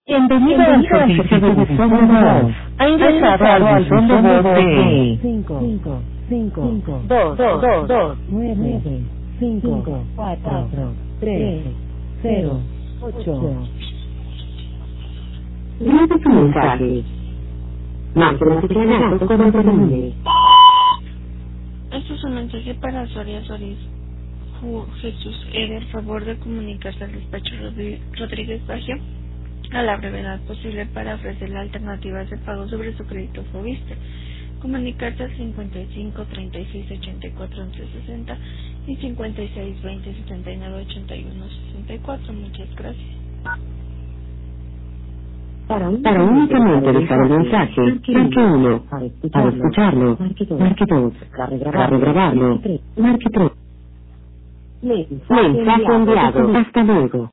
Bienvenido al servicio de buzón de voz. Ha ingresado al buzón de voz de 5, 2, 2, 2, 9, 5, 4, 3, 0, 8. Grabe su mensaje. Marque la tecla gato cuando termine. Esto es un mensaje para Soria Soris. Jesús Eder, favor de comunicarse al despacho Rodríguez Baggio a la brevedad posible para ofrecerle alternativas de pago sobre su crédito Fobiste. Comunicarse al 55 36 84 11 60 y 56 20 79 81 64. Muchas gracias. Para únicamente dejar el mensaje, marque 1. Para escucharlo, marque 2. Para regrabarlo, marque 3. Mensaje enviado. Hasta luego.